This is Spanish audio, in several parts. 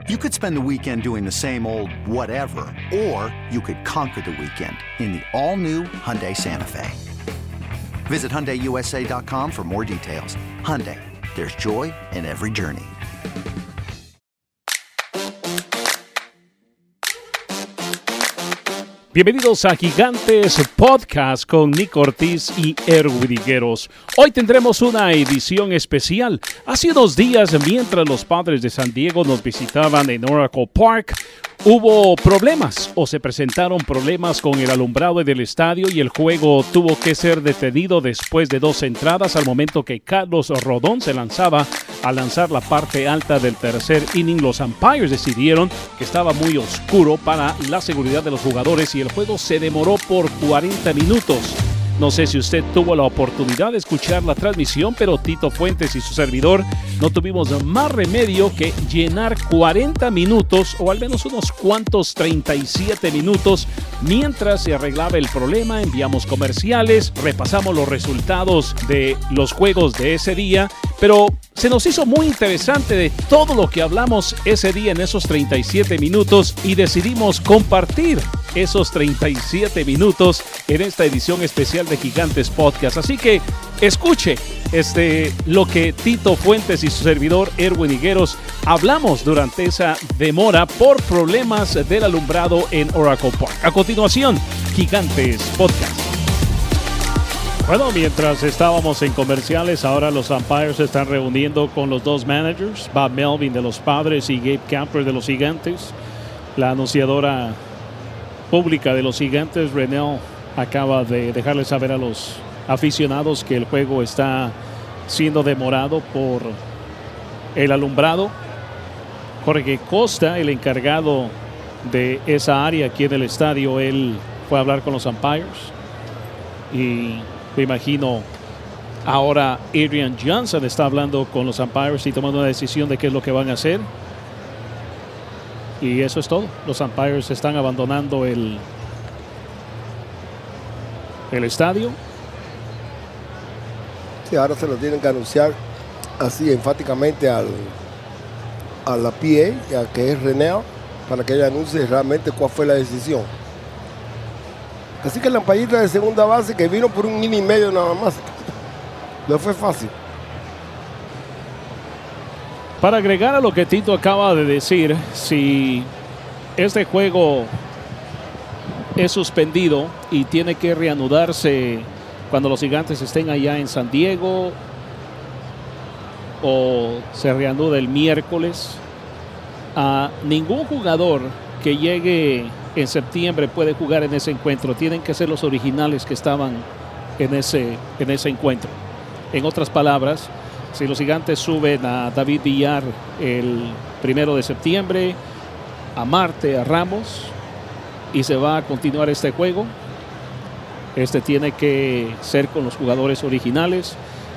You could spend the weekend doing the same old whatever, or you could conquer the weekend in the all-new Hyundai Santa Fe. Visit HyundaiUSA.com for more details. Hyundai, there's joy in every journey. Bienvenidos a Gigantes Podcast con Nick Ortiz y Erwin Higueros. Hoy tendremos una edición especial. Hace unos días, mientras los Padres de San Diego nos visitaban en Oracle Park, hubo problemas o se presentaron problemas con el alumbrado del estadio y el juego tuvo que ser detenido después de 2 entradas al momento que Carlos Rodón se lanzaba a lanzar la parte alta del tercer inning. Los umpires decidieron que estaba muy oscuro para la seguridad de los jugadores y el juego se demoró por 40 minutos. No sé si usted tuvo la oportunidad de escuchar la transmisión, pero Tito Fuentes y su servidor no tuvimos más remedio que llenar 40 minutos o al menos unos cuantos 37 minutos mientras se arreglaba el problema. Enviamos comerciales, repasamos los resultados de los juegos de ese día, pero se nos hizo muy interesante de todo lo que hablamos ese día en esos 37 minutos y decidimos compartir esos 37 minutos en esta edición especial de Gigantes Podcast. Así que escuche lo que Tito Fuentes y su servidor Erwin Higueros hablamos durante esa demora por problemas del alumbrado en Oracle Park. A continuación, Gigantes Podcast. Bueno, mientras estábamos en comerciales, ahora los umpires se están reuniendo con los 2 managers, Bob Melvin de los Padres y Gabe Camper de los Gigantes. La anunciadora pública de los Gigantes, Renell, acaba de dejarle saber a los aficionados que el juego está siendo demorado por el alumbrado. Jorge Costa, el encargado de esa área aquí en el estadio, él fue a hablar con los umpires y me imagino ahora Adrian Johnson está hablando con los umpires y tomando una decisión de qué es lo que van a hacer. Y eso es todo. Los umpires están abandonando el estadio. Sí, ahora se lo tienen que anunciar así enfáticamente a la PA, que es Renell, para que ella anuncie realmente cuál fue la decisión. Así que la ampallita de segunda base que vino por 1 inning y medio nada más. No fue fácil. Para agregar a lo que Tito acaba de decir, si este juego es suspendido y tiene que reanudarse cuando los Gigantes estén allá en San Diego o se reanuda el miércoles, a ningún jugador que llegue en septiembre puede jugar en ese encuentro. Tienen que ser los originales que estaban en ese encuentro. En otras palabras, si los Gigantes suben a David Villar el 1 de septiembre, a Marte, a Ramos, y se va a continuar este juego, tiene que ser con los jugadores originales.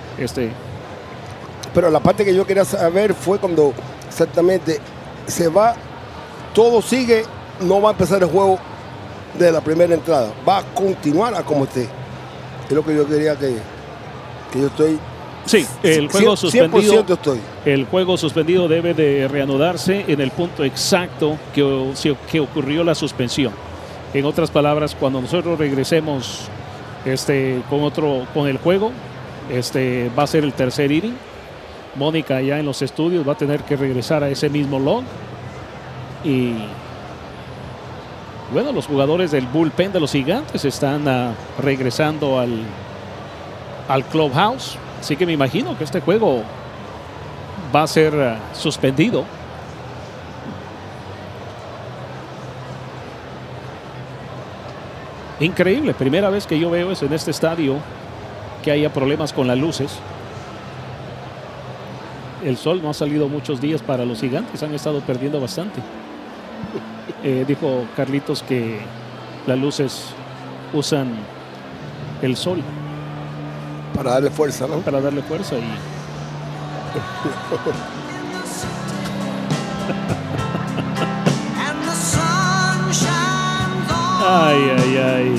Pero la parte que yo quería saber fue cuando exactamente se va, todo sigue, no va a empezar el juego de la primera entrada, va a continuar a como esté. Es lo que yo quería que yo estoy. Sí, el juego suspendido. 100% estoy. El juego suspendido debe de reanudarse en el punto exacto que ocurrió la suspensión. En otras palabras, cuando nosotros regresemos con el juego, va a ser el tercer inning. Mónica ya en los estudios va a tener que regresar a ese mismo log. Y bueno, los jugadores del bullpen de los Gigantes están regresando al clubhouse. Así que me imagino que este juego va a ser suspendido. Increíble, primera vez que yo veo eso en este estadio, que haya problemas con las luces. El sol no ha salido muchos días para los Gigantes, han estado perdiendo bastante. Dijo Carlitos que las luces usan el sol para darle fuerza, ¿no? Para darle fuerza y ay, ay, ay.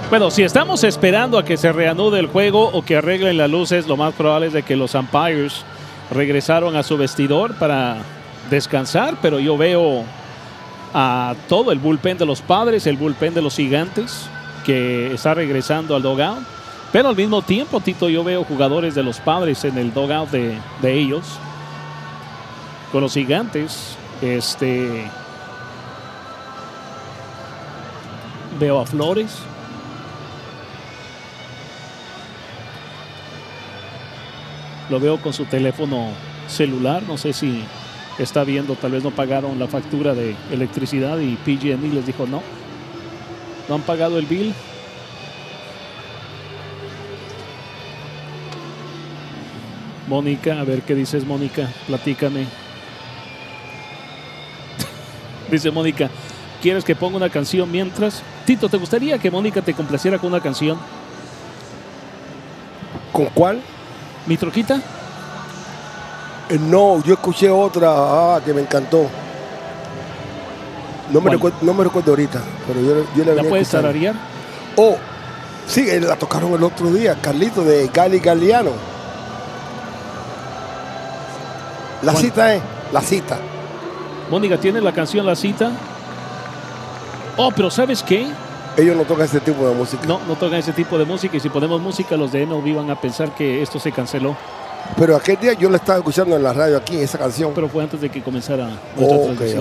Bueno, si estamos esperando a que se reanude el juego o que arreglen las luces, lo más probable es de que los umpires regresaron a su vestidor para descansar, pero yo veo a todo el bullpen de los Padres, el bullpen de los Gigantes, que está regresando al dugout. Pero al mismo tiempo, Tito, yo veo jugadores de los Padres en el dugout de ellos. Con los Gigantes, veo a Flores. Lo veo con su teléfono celular. No sé si está viendo, tal vez no pagaron la factura de electricidad y PG&E les dijo no han pagado el bill. Mónica, a ver qué dices, Mónica, platícame. Dice Mónica, ¿quieres que ponga una canción mientras? Tito, ¿te gustaría que Mónica te complaciera con una canción? ¿Con cuál? ¿Mi troquita? No, yo escuché otra que me encantó. No me recuerdo ahorita, pero yo la ¿La puedes tararear? Oh, sí, la tocaron el otro día, Carlito, de Gali Galiano. La ¿Cuál? cita es La Cita. Mónica, ¿tienes la canción La Cita? Oh, pero ¿sabes qué? Ellos no tocan ese tipo de música. No tocan ese tipo de música, y si ponemos música, los de MLB van a pensar que esto se canceló. Pero aquel día yo la estaba escuchando en la radio aquí, esa canción. Pero fue antes de que comenzara nuestra transmisión.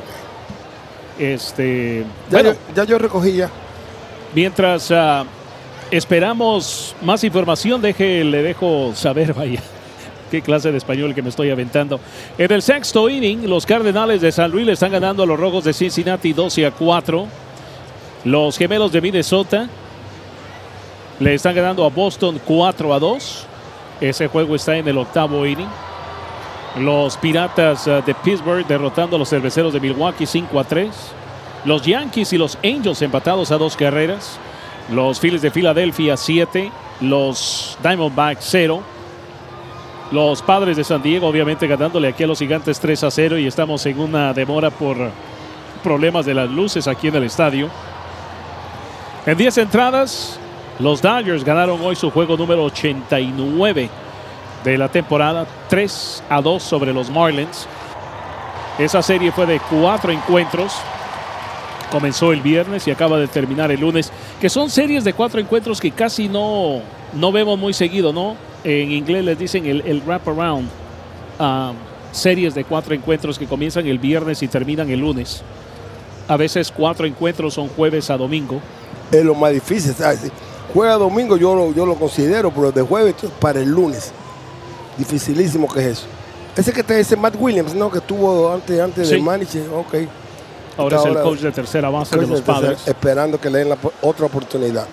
Ok. Bueno, Ya yo recogí ya. mientras esperamos más información, le dejo saber, vaya, qué clase de español que me estoy aventando. En el sexto inning, los Cardenales de San Luis le están ganando a los Rojos de Cincinnati 12-4. Los Gemelos de Minnesota le están ganando a Boston 4-2. Ese juego está en el octavo inning. Los Piratas de Pittsburgh derrotando a los Cerveceros de Milwaukee 5-3. Los Yankees y los Angels empatados a 2 carreras. Los Phillies de Filadelfia 7. Los Diamondbacks 0. Los Padres de San Diego obviamente ganándole aquí a los Gigantes 3-0. Y estamos en una demora por problemas de las luces aquí en el estadio. En 10 entradas, los Dodgers ganaron hoy su juego número 89 de la temporada, 3-2 sobre los Marlins. Esa serie fue de 4 encuentros. Comenzó el viernes y acaba de terminar el lunes, que son series de 4 encuentros que casi no vemos muy seguido, ¿no? En inglés les dicen el wraparound. Series de 4 encuentros que comienzan el viernes y terminan el lunes. A veces 4 encuentros son jueves a domingo. Es lo más difícil, ¿sabes? Juega domingo yo lo considero, pero de jueves para el lunes. Dificilísimo que es eso. Ese que te dice Matt Williams, ¿no? Que estuvo antes Sí. del manager. Ok. Ahora es el coach de tercera base de los Padres. Esperando que le den otra oportunidad.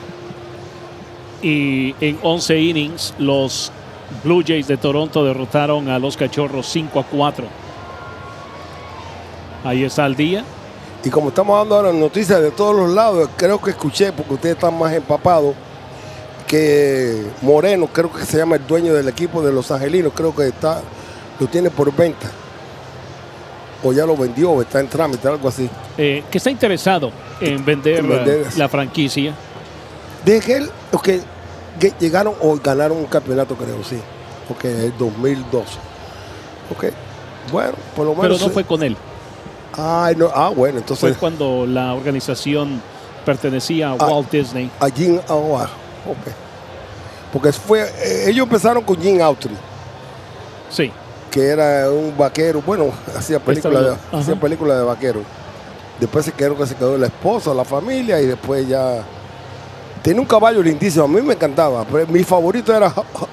Y en 11 innings, los Blue Jays de Toronto derrotaron a los Cachorros 5-4. Ahí está el día. Y como estamos dando ahora noticias de todos los lados, creo que escuché, porque ustedes están más empapados, que Moreno, creo que se llama el dueño del equipo de Los Angelinos, creo que lo tiene por venta. O ya lo vendió, o está en trámite, algo así. Que está interesado en vender la franquicia. De que él, que llegaron o ganaron un campeonato, creo, sí. Ok, el 2012. Ok, bueno, por lo menos. Pero no fue con él. Ay, no. Bueno, entonces. Fue cuando la organización pertenecía a Walt Disney. A Gene Autry. Ok. Porque ellos empezaron con Gene Autry. Sí. Que era un vaquero. Bueno, hacía películas de vaquero. Después se quedó la esposa, la familia, y después ya. Tiene un caballo lindísimo. A mí me encantaba. Pero mi favorito era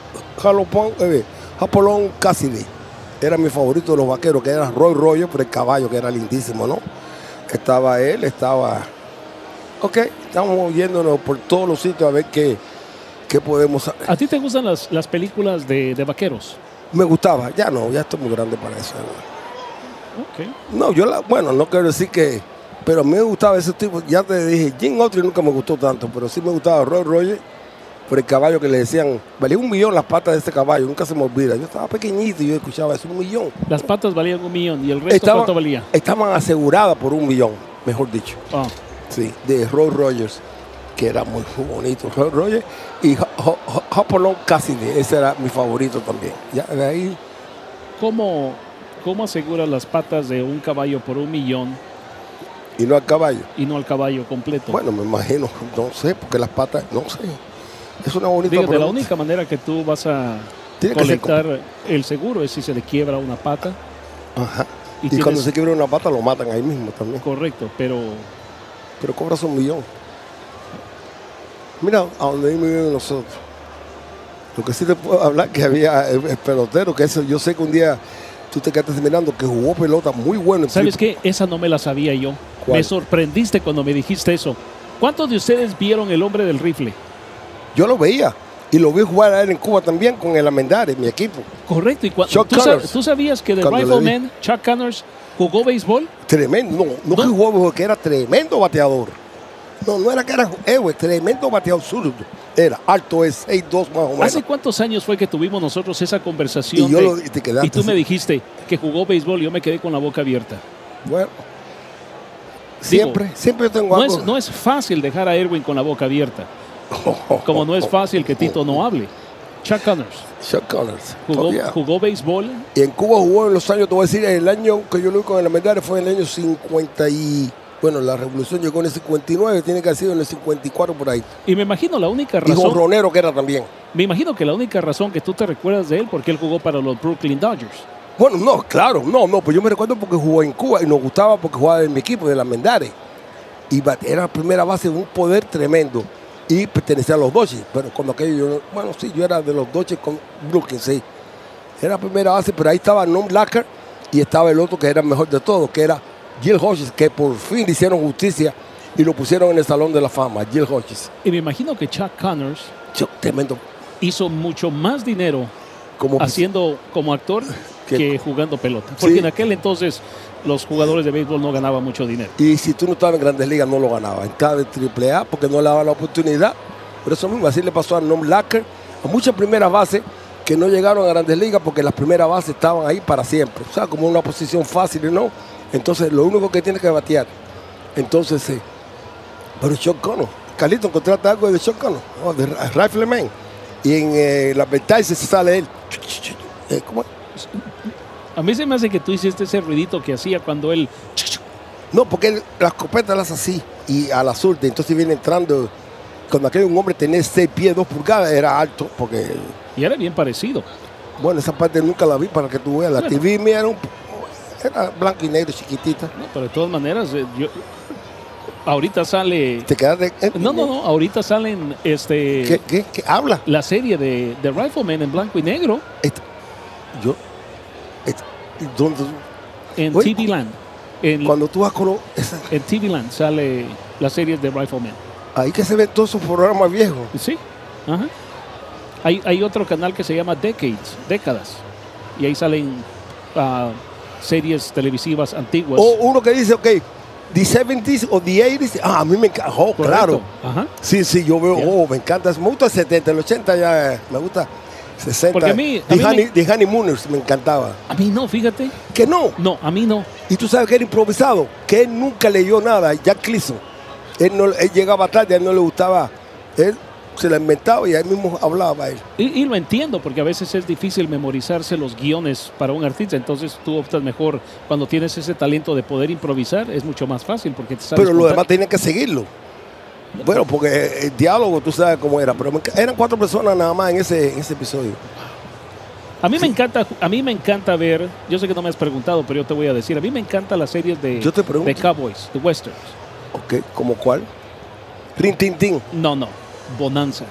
Hopalong Cassidy. Era mi favorito de los vaqueros, que era Roy Royo, pero el caballo que era lindísimo, ¿no? Estaba él, Ok, estamos yéndonos por todos los sitios a ver qué podemos hacer. ¿A ti te gustan las películas de vaqueros? Me gustaba, ya estoy muy grande para eso. Ok. No, no quiero decir que, pero a mí me gustaba ese tipo. Ya te dije, Gene Autry nunca me gustó tanto, pero sí me gustaba Roy Royo, por el caballo que le decían, valía $1 millón las patas de ese caballo, nunca se me olvida. Yo estaba pequeñito y yo escuchaba eso, $1 millón. Las patas valían $1 millón y el resto ¿cuánto valía? Estaban aseguradas por $1 millón, mejor dicho. Ah. Sí, de Roy Rogers. que era muy bonito, Roger, y Hopalong Cassidy, ese era mi favorito también. Ya de ahí. ¿Cómo aseguras las patas de un caballo por $1 millón Y no al caballo. y no al caballo completo? Bueno, me imagino, no sé, porque las patas, no sé. Es una bonita Fíjate, la pregunta. única manera que tú vas a Tiene que ser colectar el seguro es si se le quiebra una pata. Ajá. Y Y cuando tienes- se quiebra una pata lo matan ahí mismo también. Correcto, pero Pero cobras $1 millón. Mira a donde vivimos nosotros. Lo que sí te puedo hablar que había el pelotero, que eso yo sé que un día tú te quedaste mirando que jugó pelota muy bueno. ¿sabes qué? Esa no me la sabía yo. ¿Cuál? Me sorprendiste cuando me dijiste eso. ¿Cuántos de ustedes vieron El Hombre del Rifle? Yo lo veía y lo vi jugar a él en Cuba también con el Almendares, mi equipo. Correcto. ¿Y Chuck Connors. ¿Tú sabías que The Cuando le Rifleman, Chuck Connors, jugó béisbol? Tremendo, no que jugó, porque era tremendo bateador. No era que era héroe, tremendo bateador zurdo. Era alto, es 6'2 más o menos. ¿Hace cuántos años fue que tuvimos nosotros esa conversación? Y yo y te quedaste y tú me así. dijiste que jugó béisbol y yo me quedé con la boca abierta. Bueno, siempre yo tengo algo. No es fácil dejar a Erwin con la boca abierta, como no es fácil que Tito no hable. Chuck Connors Chuck Connors. jugó, Oh, yeah. jugó béisbol. Y en Cuba jugó en los años, te voy a decir, el año que yo lo vi con el Almendares fue en el año 50 y... Bueno, la revolución llegó en el 59, tiene que haber sido en el 54 por ahí. Y me imagino la única Y razón, jonronero que era también. me imagino que la única razón que tú te recuerdas de él porque él jugó para los Brooklyn Dodgers. Bueno, no, claro, pues yo me recuerdo porque jugó en Cuba y nos gustaba porque jugaba en mi equipo, de la Almendares. Y era la primera base de un poder tremendo. Y pertenecía a los Dodgers. Pero cuando aquello, yo era de los Dodgers con Brooklyn, sí. Era la primera base, pero ahí estaba Nom Lacker y estaba el otro que era el mejor de todos, que era Gil Hodges, que por fin le hicieron justicia y lo pusieron en el Salón de la Fama, Gil Hodges. Y me imagino que Chuck Connors Tremendo. hizo mucho más dinero Como haciendo como actor Que- que jugando pelota. Porque Sí. en aquel entonces los jugadores de béisbol no ganaban mucho dinero. Y si tú no estabas en Grandes Ligas, no lo ganabas. Estaba en AAA porque no le daban la oportunidad. Por eso mismo, así le pasó a Nom Lacker, a muchas primeras bases que no llegaron a Grandes Ligas porque las primeras bases estaban ahí para siempre. O sea, como una posición fácil, ¿no? Entonces, lo único que tiene que batear. Entonces, sí. Pero Chuck Connors, Carlito, ¿encontraste algo de Chuck Connors? Oh, de Rifleman. Y en la ventana se sale él. ¿Cómo es? A mí se me hace que tú hiciste ese ruidito que hacía cuando él... No, porque la escopeta las así y a la surte. Entonces viene entrando. Cuando aquel un hombre tenía 6 pies, 2 pulgadas, era alto. Porque, Y era bien parecido. bueno, esa parte nunca la vi para que tú veas. La Bueno. TV mía era blanco y negro, chiquitita. No, pero de todas maneras, ahorita sale... Te quedaste. No, ahorita salen ¿Qué habla? la serie de Rifleman en blanco y negro Yo. ¿Dónde? en Oye, TV Land. En Cuando tú vas con en TV Land sale la serie de Rifleman. ahí que se ven todos esos programas viejos. Sí, ajá. Hay otro canal que se llama Décadas. Y ahí salen series televisivas antiguas. O uno que dice, ok, the 70s o the 80s. A mí me encanta. Oh, Correcto. claro. Ajá. Sí, yo veo, Yeah. me encanta. Me gusta el 70, el 80 ya, me gusta 60. Porque a mí me- The Honeymooners me encantaba. A mí no, fíjate. Que no. No, a mí no. Y tú sabes que era improvisado, que él nunca leyó nada, Jack Cleason. Él llegaba tarde, a él no le gustaba. Él se la inventaba y ahí mismo hablaba él. Y lo entiendo, porque a veces es difícil memorizarse los guiones para un artista. Entonces tú optas mejor cuando tienes ese talento de poder improvisar. Es mucho más fácil porque te sabes Pero lo contar. demás tenía que seguirlo. Bueno, porque el diálogo tú sabes cómo era, pero eran 4 personas nada más en ese episodio. A mí me encanta ver, yo sé que no me has preguntado, pero yo te voy a decir, a mí me encantan las series Yo te pregunto. de cowboys, de westerns. Ok, ¿como cuál? Rin Tin Tin. No, Bonanza,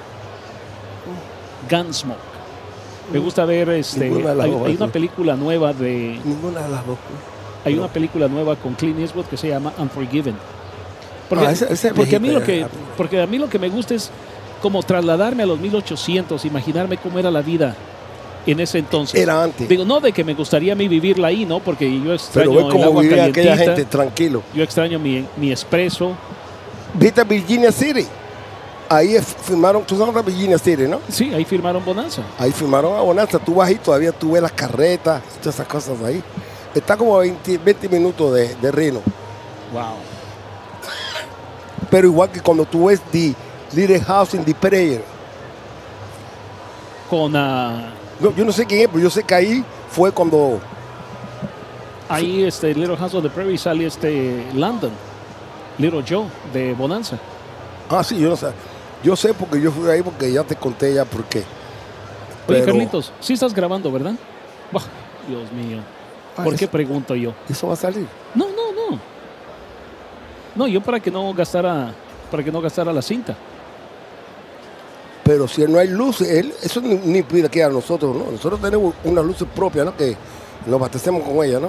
Gunsmoke. Me gusta ver Ninguna de las dos, hay ¿sí? una película nueva Ninguna de las dos. hay una película nueva con Clint Eastwood que se llama Unforgiven. Porque, ese porque a mí viejito, porque a mí lo que me gusta es como trasladarme a los 1800, imaginarme cómo era la vida en ese entonces. Era antes. Digo, no de que me gustaría a mí vivirla ahí, ¿no? Porque yo Pero extraño ves el cómo agua vivía aquella calientita, gente, tranquilo. yo extraño mi espresso. ¿Viste Virginia City? Ahí filmaron, tú sabes Virginia City, ¿no? Sí, ahí firmaron Bonanza. Ahí filmaron a Bonanza. Tú vas ahí, todavía tú ves las carretas, todas esas cosas ahí. Está como a 20 minutos de Reno. Wow. Pero igual que cuando tú ves Little House in the Prairie. Con No, yo no sé quién es, pero yo sé que ahí fue cuando... ahí Little House of the Prairie sale London, Little Joe de Bonanza. Ah, sí, yo no sé. Yo sé porque yo fui ahí porque ya te conté ya por qué. Oye, Pero Carlitos, sí estás grabando, ¿verdad? Bah, Dios mío. ¿Por qué pregunto yo? eso va a salir. No. No, yo para que no gastara la cinta. Pero si no hay luces, eso ni impide que a nosotros, ¿no? Nosotros tenemos unas luces propias, ¿no? Que nos abastecemos con ellas, ¿no?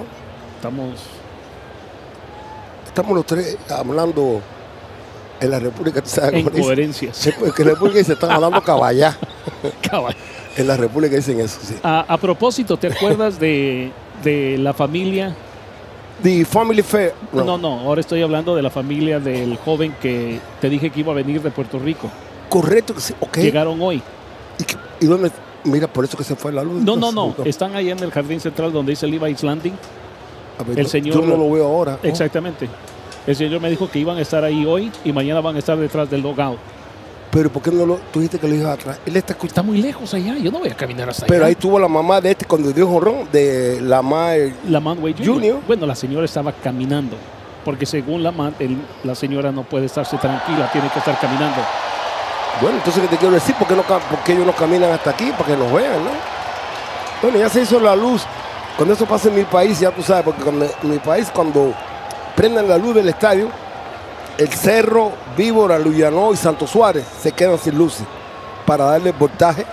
Estamos los tres hablando en la República, ¿tú sabes? Incoherencias. Sí, porque en la República se están hablando caballá. Cabal. En la República dicen eso, sí. A propósito, ¿te acuerdas de la familia? The Family Fair. No, ahora estoy hablando de la familia del joven que te dije que iba a venir de Puerto Rico. Correcto, sí, ok. Llegaron hoy. ¿Y dónde? Mira, por eso que se fue la luz. No. Están allá en el jardín central donde dice Levi's Landing. A ver, El señor, yo no lo veo ahora. ¿no? Exactamente. El señor me dijo que iban a estar ahí hoy y mañana van a estar detrás del logout. Pero ¿por qué no tú dijiste que lo ibas atrás? Él está escuchando. Está muy lejos allá. Yo no voy a caminar hasta allá. Pero ahí tuvo la mamá de cuando dio jonrón, de Lamar Wade Jr. Bueno, la señora estaba caminando. Porque según la señora no puede estarse tranquila, tiene que estar caminando. Bueno, entonces ¿qué te quiero decir? ¿Por qué ellos no caminan hasta aquí? Para que nos vean, ¿no? Bueno, ya se hizo la luz. Cuando eso pasa en mi país, ya tú sabes, porque en mi país cuando prendan la luz del estadio, el Cerro, Víbora, Luyanó y Santo Suárez se quedan sin luces para darle voltaje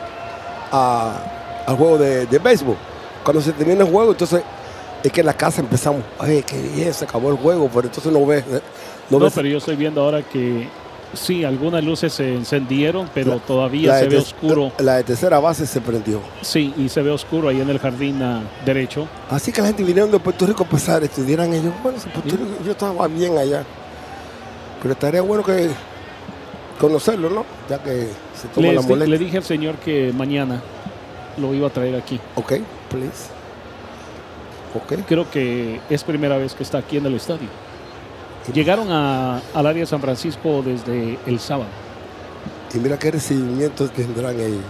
al juego de béisbol. Cuando se termina el juego, entonces es que en la casa empezamos, oye, qué bien, se acabó el juego, pero entonces no ves. Pero yo estoy viendo ahora que sí, algunas luces se encendieron, pero todavía se ve oscuro. La de tercera base se prendió. Sí, y se ve oscuro ahí en el jardín derecho. Así que la gente vinieron de Puerto Rico a empezar, estudiaran ellos. Bueno, Puerto Rico, yo estaba bien allá. Pero estaría bueno que conocerlo, ¿no? Ya que se toma la molestia. Le dije al señor que mañana lo iba a traer aquí. Ok, please. Ok. Creo que es primera vez que está aquí en el estadio. Llegaron al área de San Francisco desde el sábado. Y mira qué recibimientos tendrán ellos.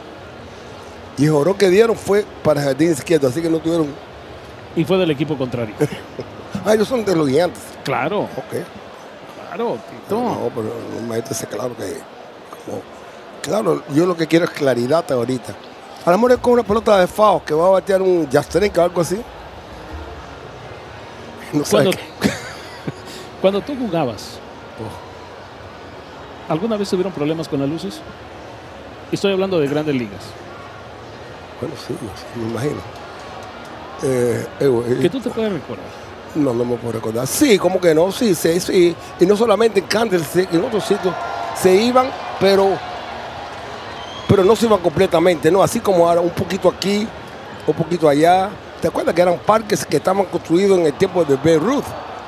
Y el jorón que dieron fue para el jardín izquierdo, así que no tuvieron... Y fue del equipo contrario. Ellos son de los gigantes. Claro. Ok. Claro, Tito. No, pero imagínate, claro que... Claro, yo lo que quiero es claridad ahorita. A lo mejor es con una pelota de FAO que va a batear un Jastrenka o algo así. No sé. Cuando tú jugabas, ¿alguna vez tuvieron problemas con las luces? Estoy hablando de grandes ligas. Bueno, sí, me imagino. ¿Que tú te puedes recordar? No me puedo recordar. Sí, como que no, sí. Y no solamente en Candlestick, en otros sitios se iban, pero no se iban completamente, ¿no? Así como ahora un poquito aquí, un poquito allá. ¿Te acuerdas que eran parques que estaban construidos en el tiempo de Babe Ruth?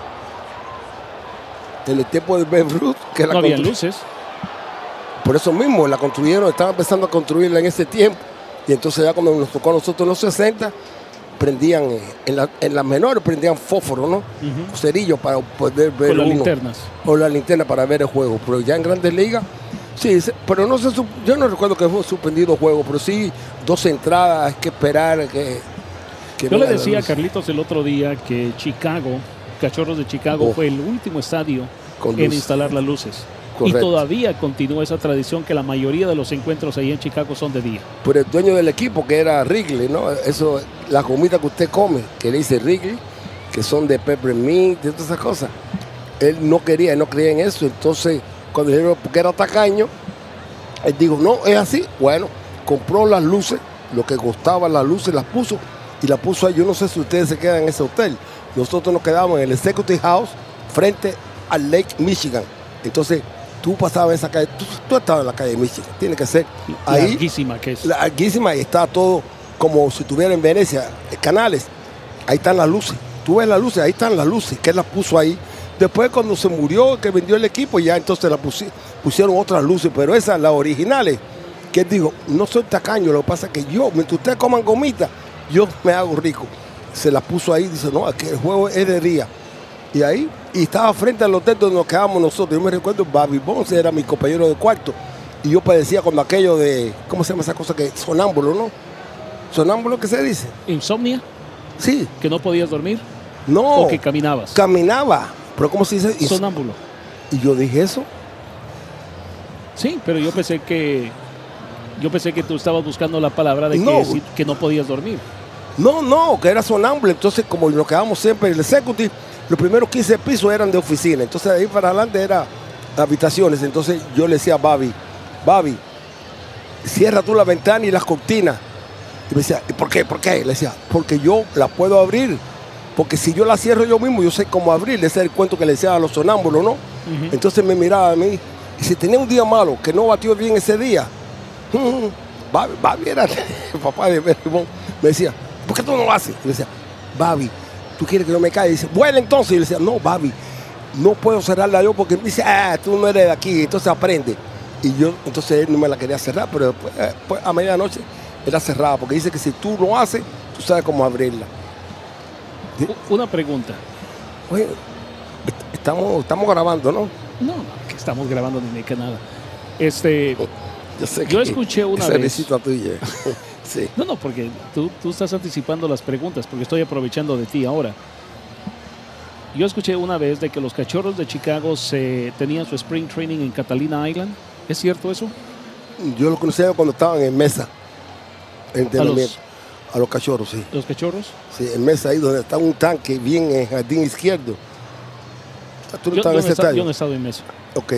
En el tiempo de Babe Ruth. Que no había luces. Por eso mismo la construyeron, estaban empezando a construirla en ese tiempo. Y entonces ya cuando nos tocó a nosotros en los 60, prendían, en las menores prendían fósforo, ¿no? Cerillos para poder ver las linternas. O la linterna para ver el juego. Pero ya en Grandes Ligas, sí, pero no yo no recuerdo que fue suspendido el juego, pero sí 2 entradas, hay que esperar que yo le decía a Carlitos el otro día que Cachorros de Chicago fue el último estadio en instalar las luces. Correcto. Y todavía continúa esa tradición que la mayoría de los encuentros ahí en Chicago son de día. Pero el dueño del equipo, que era Wrigley, ¿no? Eso, las gomitas que usted come, que le dice Wrigley, que son de peppermint, de todas esas cosas. Él no creía en eso. Entonces, cuando dijeron que era tacaño, él dijo, no, es así. Bueno, compró las luces, lo que costaban las luces, las puso. Y la puso ahí. Yo no sé si ustedes se quedan en ese hotel. Nosotros nos quedamos en el Executive House frente al Lake Michigan. Entonces, tú pasabas esa calle, tú estabas en la calle de Michigan. Tiene que ser ahí. Larguísima que es. Larguísima, y está todo como si estuviera en Venecia, canales. Ahí están las luces. Tú ves las luces, ahí están las luces, que él las puso ahí. Después, cuando se murió, que vendió el equipo, ya entonces pusieron otras luces, pero esas, las originales, que él dijo, no soy tacaño, lo que pasa es que yo, mientras ustedes coman gomitas, yo me hago rico. Se las puso ahí, dice, no, aquí el juego es de día. Y ahí, y estaba frente al hotel donde nos quedábamos nosotros. Yo me recuerdo, Bobby Bonds era mi compañero de cuarto. Y yo padecía con aquello de, ¿cómo se llama esa cosa? Que sonámbulo, ¿no? ¿Sonámbulo qué se dice? ¿Insomnia? Sí. ¿Que no podías dormir? No. ¿O que caminabas? Caminaba. ¿Pero cómo se dice? Sonámbulo. Y yo dije eso. Sí, pero yo pensé que tú estabas buscando la palabra de No. que no podías dormir. No, que era sonámbulo. Entonces, como nos quedamos siempre en el executive, los primeros 15 pisos eran de oficina. Entonces, de ahí para adelante eran habitaciones. Entonces, yo le decía a Bobby, cierra tú la ventana y las cortinas. Y me decía, ¿y por qué? Le decía, porque yo la puedo abrir. Porque si yo la cierro yo mismo, yo sé cómo abrir. Ese es el cuento que le decía a los sonámbulos, ¿no? Uh-huh. Entonces me miraba a mí. Y si tenía un día malo, que no batió bien ese día, Bobby era el papá de Berrimón. Me decía, ¿por qué tú no lo haces? Y le decía, Bobby, ¿tú quieres que yo me caiga? Y dice, bueno, entonces. Y le decía, no, Bobby, no puedo cerrarla yo porque me dice, tú no eres de aquí. Entonces aprende. Y yo, entonces él no me la quería cerrar, pero después a medianoche era cerrada, porque dice que si tú lo haces, tú sabes cómo abrirla. Una pregunta. Oye, estamos grabando, ¿no? No, que estamos grabando ni que nada. Yo escuché una vez. Visita tuya. Sí. No, porque tú estás anticipando las preguntas, porque estoy aprovechando de ti ahora. Yo escuché una vez de que los Cachorros de Chicago tenían su spring training en Catalina Island. ¿Es cierto eso? Yo lo conocía cuando estaban en Mesa. En entrenamiento. A los Cachorros, sí. ¿Los Cachorros? Sí, en Mesa, ahí donde está un tanque bien en el jardín izquierdo. ¿Tú no yo estás en ese estadio? Yo no he estado en Mesa. Ok.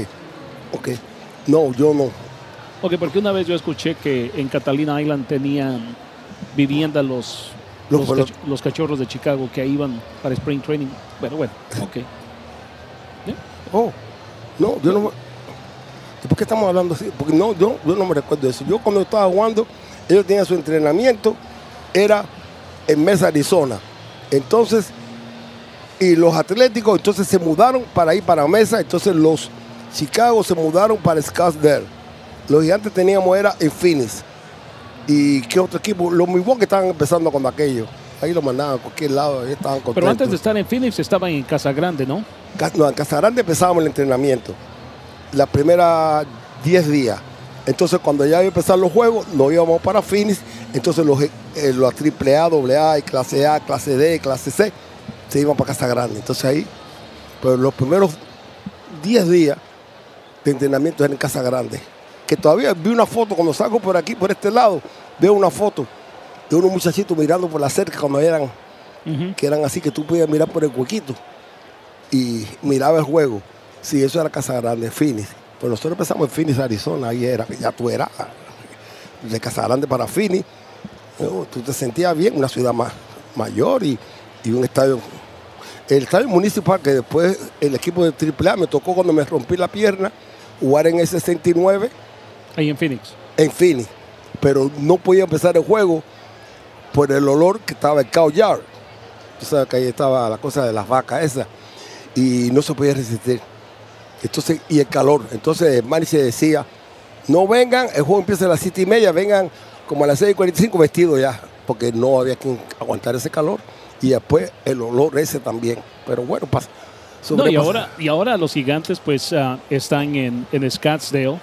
No, yo no. Ok, porque una vez yo escuché que en Catalina Island tenían vivienda los Cachorros de Chicago que iban para spring training. Bueno, ok. ¿Yeah? Oh, no, yo no. ¿Por qué estamos hablando así? Porque no, yo no me recuerdo de eso. Yo cuando estaba jugando, ellos tenían su entrenamiento, era en Mesa, Arizona. Entonces, y los Atléticos entonces se mudaron para ir para Mesa. Entonces los Chicago se mudaron para Scottsdale. Los Gigantes teníamos era en Phoenix. ¿Y qué otro equipo? Los Milwaukee estaban empezando con aquello. Ahí lo mandaban a cualquier lado, ahí estaban contentos. Pero antes de estar en Phoenix estaban en Casa Grande, ¿no? No, en Casa Grande empezábamos el entrenamiento. La primera 10 días. Entonces, cuando ya iba a empezar los juegos, nos íbamos para Phoenix. Entonces, los AAA, AA, y clase A, clase D, clase C, se iban para Casa Grande. Entonces, ahí, pero los primeros 10 días de entrenamiento eran en Casa Grande. Que todavía vi una foto, cuando salgo por aquí, por este lado, veo una foto de unos muchachitos mirando por la cerca cuando eran, que eran así, que tú podías mirar por el huequito y miraba el juego. Sí, eso era Casa Grande, Phoenix. Pero nosotros empezamos en Phoenix, Arizona, ahí era, ya tú eras de Casa Grande para Phoenix. Tú te sentías bien, una ciudad mayor y un estadio. El estadio municipal, que después el equipo de AAA me tocó cuando me rompí la pierna, jugar en el 69. Ahí en Phoenix. En Phoenix. Pero no podía empezar el juego por el olor que estaba el cow yard. Tú sabes que ahí estaba la cosa de las vacas esas. Y no se podía resistir. Entonces, y el calor. Entonces Manny se decía, no vengan, el juego empieza a las 7:30, vengan como a las 6:45 vestidos ya, porque no había quien aguantar ese calor. Y después el olor ese también. Pero bueno, pasa. No, y ahora los Gigantes pues están en Scottsdale.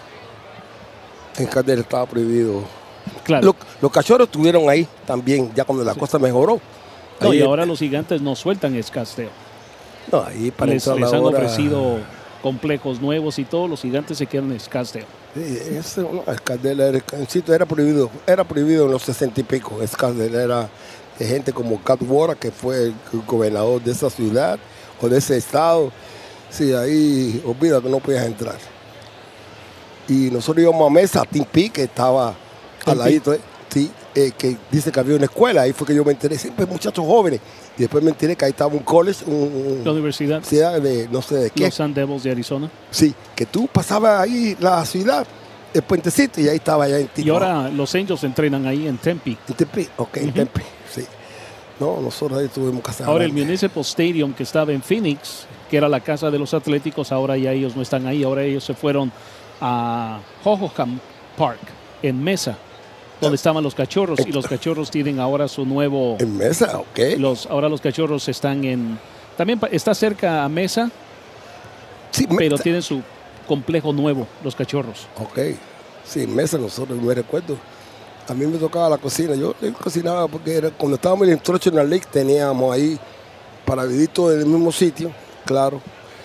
En Scottsdale estaba prohibido. Claro. Los Cachorros estuvieron ahí también, ya cuando la cosa mejoró. No, y ahora los Gigantes no sueltan Scottsdale. No, ahí para les han ofrecido complejos nuevos y todos los Gigantes se quedan en Scottsdale. Sí, Scottsdale era prohibido en los 60 y pico. Scottsdale era de gente como Cat Wara, que fue el gobernador de esa ciudad o de ese estado. Sí, ahí olvida que no podías entrar. Y nosotros íbamos a Mesa, Tim Peake, que estaba al ladito, sí, que dice que había una escuela. Ahí fue que yo me enteré, siempre muchachos jóvenes. Y después me enteré que ahí estaba un college, la universidad de no sé de qué. Los Sun Devils de Arizona. Sí, que tú pasabas ahí la ciudad, el puentecito, y ahí estaba allá en Tijuana. Y ahora los Angels entrenan ahí en Tempe. En Tempe, ok, en Tempe, sí. No, nosotros ahí tuvimos casa. Ahora el Municipal Stadium que estaba en Phoenix, que era la casa de los Atléticos, ahora ya ellos no están ahí, ahora ellos se fueron a Hohokam Park, en Mesa, donde estaban los Cachorros, y los Cachorros tienen ahora su nuevo... En Mesa, ok. Ahora los Cachorros están en También está cerca a Mesa, Sí, pero tienen su complejo nuevo, los Cachorros. Ok. Sí, Mesa nosotros, me recuerdo. A mí me tocaba la cocina. Yo cocinaba porque cuando estábamos en el Instructional League teníamos ahí para vivir todo en el mismo sitio, claro.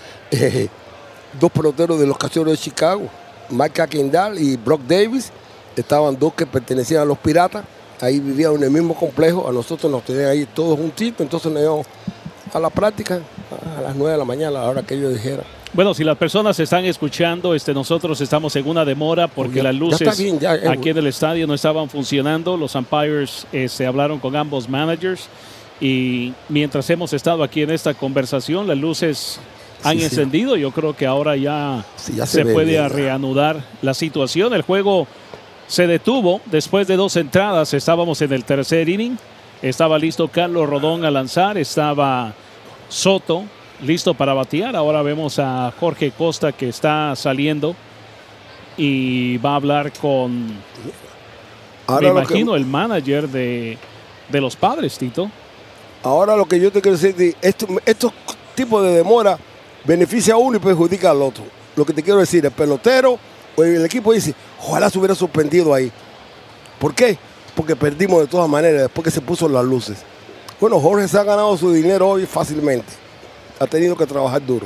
2 peloteros de los Cachorros de Chicago, Mike Kendall y Brock Davis. Estaban 2 que pertenecían a los Piratas. Ahí vivían en el mismo complejo. A nosotros nos tenían ahí todos juntitos. Entonces nos íbamos a la práctica a las 9 de la mañana, a la hora que ellos dijeran. Bueno, si las personas están escuchando, nosotros estamos en una demora porque las luces aquí en el estadio no estaban funcionando. Los umpires se hablaron con ambos managers y mientras hemos estado aquí en esta conversación, las luces han encendido. Yo creo que ahora ya se puede reanudar la situación. El juego se detuvo después de 2 entradas. Estábamos en el tercer inning. Estaba listo Carlos Rodón a lanzar. Estaba Soto listo para batear. Ahora vemos a Jorge Costa que está saliendo y va a hablar con, me imagino, el manager de los Padres, Tito. Ahora lo que yo te quiero decir, estos tipos de demora beneficia a uno y perjudica al otro. Lo que te quiero decir, el pelotero o el equipo dice, ojalá se hubiera suspendido ahí. ¿Por qué? Porque perdimos de todas maneras después que se puso las luces. Bueno, Jorge se ha ganado su dinero hoy fácilmente. Ha tenido que trabajar duro.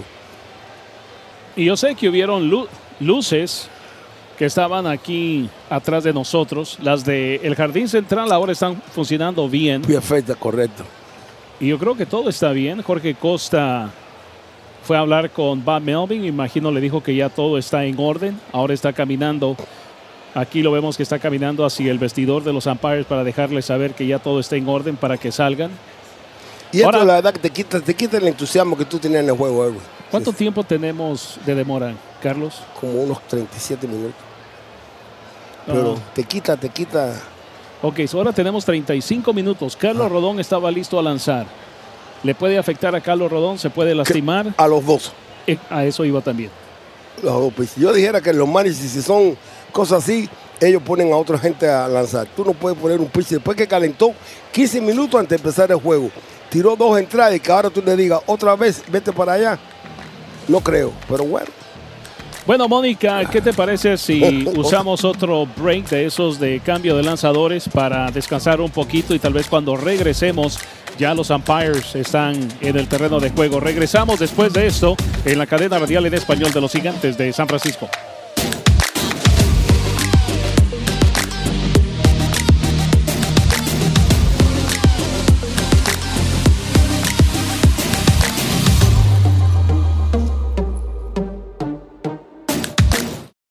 Y yo sé que hubieron luces que estaban aquí atrás de nosotros. Las del jardín central ahora están funcionando bien. Perfecto, correcto. Y yo creo que todo está bien. Jorge Costa fue a hablar con Bob Melvin. Imagino le dijo que ya todo está en orden. Ahora está caminando. Aquí lo vemos que está caminando hacia el vestidor de los umpires para dejarles saber que ya todo está en orden para que salgan. Y esto, la verdad, que te quita el entusiasmo que tú tenías en el juego, Edwin. ¿Cuánto tiempo tenemos de demora, Carlos? Como unos 37 minutos. Pero te quita. Ok, ahora tenemos 35 minutos. Carlos Rodón estaba listo a lanzar. ¿Le puede afectar a Carlos Rodón? ¿Se puede lastimar? A los dos. A eso iba también. Los dos. Pues, si yo dijera que los managers, si son cosas así, ellos ponen a otra gente a lanzar. Tú no puedes poner un pitcher después que calentó 15 minutos antes de empezar el juego. Tiró 2 entradas y que ahora tú le digas otra vez, vete para allá. No creo, pero bueno. Bueno, Mónica, ¿qué te parece si usamos otro break de esos de cambio de lanzadores para descansar un poquito y tal vez cuando regresemos ya los umpires están en el terreno de juego? Regresamos después de esto en la cadena radial en español de los Gigantes de San Francisco.